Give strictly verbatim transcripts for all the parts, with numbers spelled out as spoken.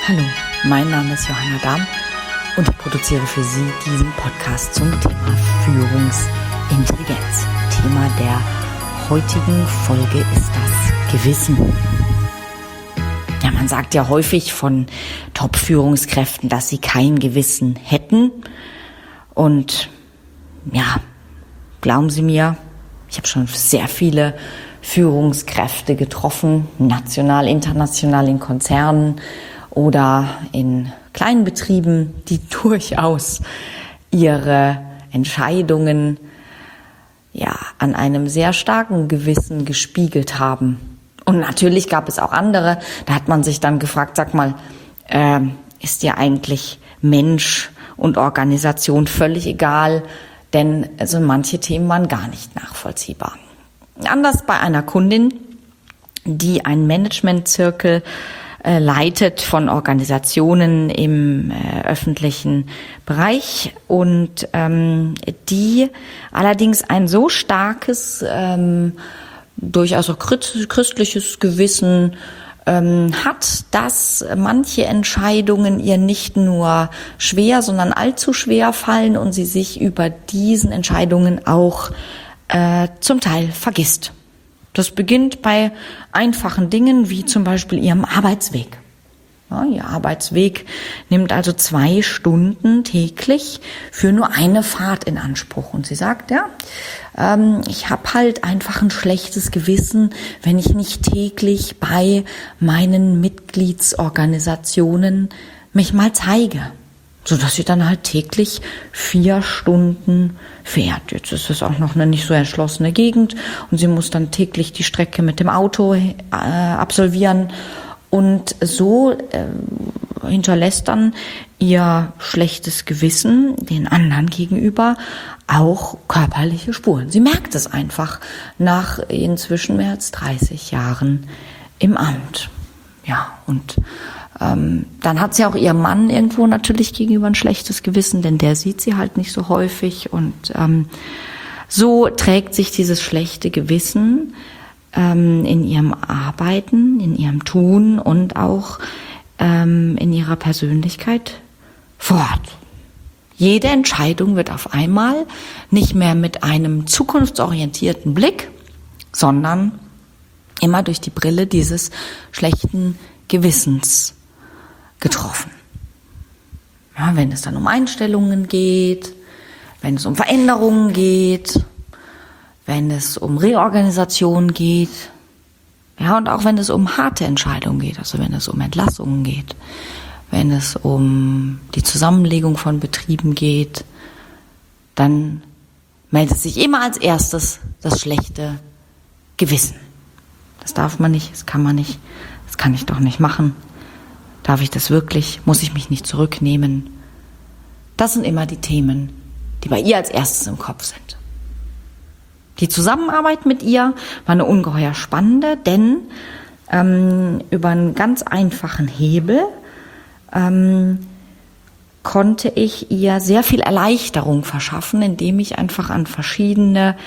Hallo, mein Name ist Johanna Dahm und ich produziere für Sie diesen Podcast zum Thema Führungsintelligenz. Thema der heutigen Folge ist das Gewissen. Ja, man sagt ja häufig von Top-Führungskräften, dass sie kein Gewissen hätten. Und ja, glauben Sie mir, ich habe schon sehr viele Führungskräfte getroffen, national, international, in Konzernen oder in kleinen Betrieben, die durchaus ihre Entscheidungen ja an einem sehr starken Gewissen gespiegelt haben. Und natürlich gab es auch andere, da hat man sich dann gefragt, sag mal, äh, ist dir eigentlich Mensch und Organisation völlig egal? Denn also manche Themen waren gar nicht nachvollziehbar. Anders bei einer Kundin, die einen Management-Zirkel äh, leitet von Organisationen im äh, öffentlichen Bereich und ähm, die allerdings ein so starkes, ähm, durchaus auch christliches Gewissen ähm, hat, dass manche Entscheidungen ihr nicht nur schwer, sondern allzu schwer fallen und sie sich über diesen Entscheidungen auch äh, zum Teil vergisst. Das beginnt bei einfachen Dingen wie zum Beispiel ihrem Arbeitsweg. Ja, ihr Arbeitsweg nimmt also zwei Stunden täglich für nur eine Fahrt in Anspruch. Und sie sagt, ja, ähm, ich habe halt einfach ein schlechtes Gewissen, wenn ich nicht täglich bei meinen Mitgliedsorganisationen mich mal zeige, sodass sie dann halt täglich vier Stunden fährt. Jetzt ist es auch noch eine nicht so erschlossene Gegend und sie muss dann täglich die Strecke mit dem Auto äh, absolvieren. Und so äh, hinterlässt dann ihr schlechtes Gewissen den anderen gegenüber auch körperliche Spuren. Sie merkt es einfach nach inzwischen mehr als dreißig Jahren im Amt. Ja, und ähm, dann hat sie auch ihrem Mann irgendwo natürlich gegenüber ein schlechtes Gewissen, denn der sieht sie halt nicht so häufig. Und ähm, so trägt sich dieses schlechte Gewissen in ihrem Arbeiten, in ihrem Tun und auch ähm, in ihrer Persönlichkeit fort. Jede Entscheidung wird auf einmal nicht mehr mit einem zukunftsorientierten Blick, sondern immer durch die Brille dieses schlechten Gewissens getroffen. Ja, wenn es dann um Einstellungen geht, wenn es um Veränderungen geht, wenn es um Reorganisation geht, ja, und auch wenn es um harte Entscheidungen geht, also wenn es um Entlassungen geht, wenn es um die Zusammenlegung von Betrieben geht, dann meldet sich immer als erstes das schlechte Gewissen. Das darf man nicht, das kann man nicht, das kann ich doch nicht machen. Darf ich das wirklich? Muss ich mich nicht zurücknehmen? Das sind immer die Themen, die bei ihr als erstes im Kopf sind. Die Zusammenarbeit mit ihr war eine ungeheuer spannende, denn ähm, über einen ganz einfachen Hebel ähm, konnte ich ihr sehr viel Erleichterung verschaffen, indem ich einfach an verschiedene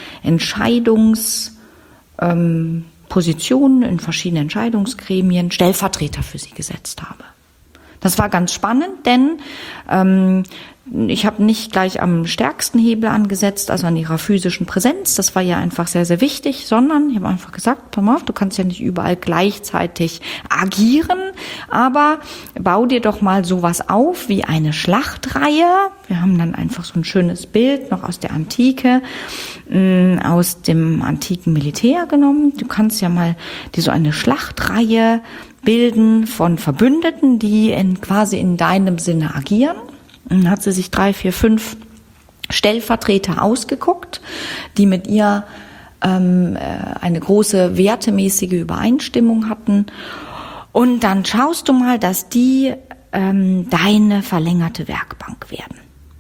Entscheidungspositionen, ähm, in verschiedene Entscheidungsgremien Stellvertreter für sie gesetzt habe. Das war ganz spannend, denn ähm, ich habe nicht gleich am stärksten Hebel angesetzt, also an ihrer physischen Präsenz. Das war ja einfach sehr, sehr wichtig, sondern ich habe einfach gesagt, pass mal auf, du kannst ja nicht überall gleichzeitig agieren, aber bau dir doch mal sowas auf wie eine Schlachtreihe. Wir haben dann einfach so ein schönes Bild noch aus der Antike, mh, aus dem antiken Militär genommen. Du kannst ja mal dir so eine Schlachtreihe bilden von Verbündeten, die in, quasi in deinem Sinne agieren. Und dann hat sie sich drei, vier, fünf Stellvertreter ausgeguckt, die mit ihr ähm, eine große wertemäßige Übereinstimmung hatten. Und dann schaust du mal, dass die ähm, deine verlängerte Werkbank werden.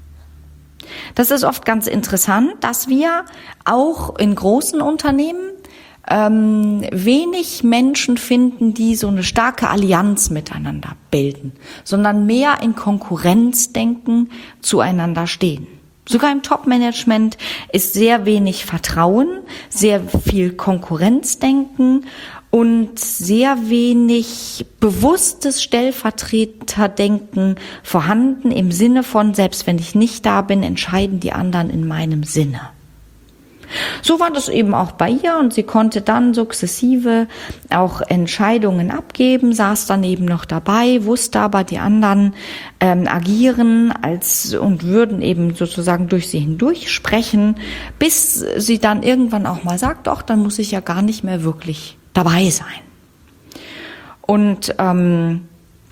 Das ist oft ganz interessant, dass wir auch in großen Unternehmen ähm, wenig Menschen finden, die so eine starke Allianz miteinander bilden, sondern mehr in Konkurrenzdenken zueinander stehen. Sogar im Top-Management ist sehr wenig Vertrauen, sehr viel Konkurrenzdenken und sehr wenig bewusstes Stellvertreterdenken vorhanden im Sinne von, selbst wenn ich nicht da bin, entscheiden die anderen in meinem Sinne. So war das eben auch bei ihr und sie konnte dann sukzessive auch Entscheidungen abgeben, saß dann eben noch dabei, wusste aber, die anderen ähm, agieren als und würden eben sozusagen durch sie hindurch sprechen, bis sie dann irgendwann auch mal sagt, doch, dann muss ich ja gar nicht mehr wirklich dabei sein. Und ähm,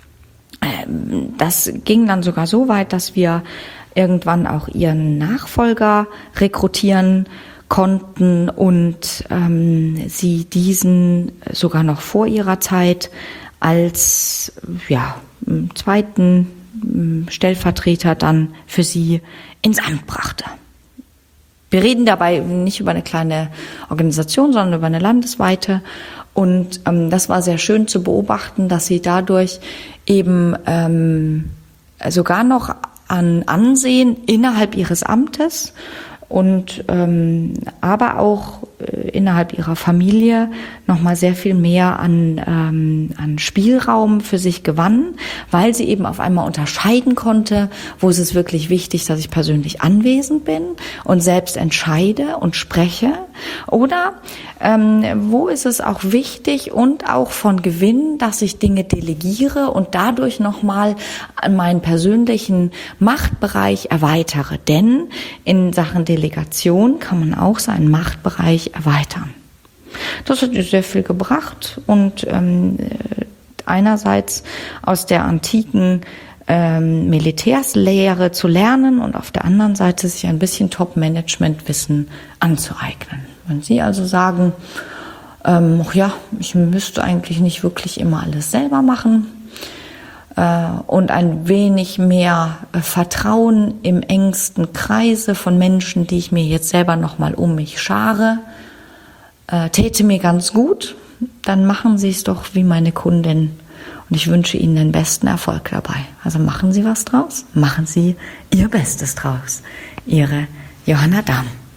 das ging dann sogar so weit, dass wir irgendwann auch ihren Nachfolger rekrutieren konnten und ähm, sie diesen sogar noch vor ihrer Zeit als ja, zweiten Stellvertreter dann für sie ins Amt brachte. Wir reden dabei nicht über eine kleine Organisation, sondern über eine landesweite. Und ähm, das war sehr schön zu beobachten, dass sie dadurch eben ähm, sogar noch an Ansehen innerhalb ihres Amtes und ähm, aber auch äh, innerhalb ihrer Familie nochmal sehr viel mehr an, ähm, an Spielraum für sich gewann, weil sie eben auf einmal unterscheiden konnte, wo ist es wirklich wichtig, dass ich persönlich anwesend bin und selbst entscheide und spreche, oder ähm, wo ist es auch wichtig und auch von Gewinn, dass ich Dinge delegiere und dadurch nochmal meinen persönlichen Machtbereich erweitere. Denn in Sachen Delegation kann man auch seinen Machtbereich erweitern. Das hat ihr sehr viel gebracht und ähm, einerseits aus der antiken ähm, Militärslehre zu lernen und auf der anderen Seite sich ein bisschen Top-Management-Wissen anzueignen. Wenn Sie also sagen, ähm, ja, ich müsste eigentlich nicht wirklich immer alles selber machen äh, und ein wenig mehr äh, Vertrauen im engsten Kreise von Menschen, die ich mir jetzt selber nochmal um mich schare, äh, täte mir ganz gut, dann machen Sie es doch wie meine Kundin. Und ich wünsche Ihnen den besten Erfolg dabei. Also machen Sie was draus, machen Sie Ihr Bestes draus. Ihre Johanna Damm.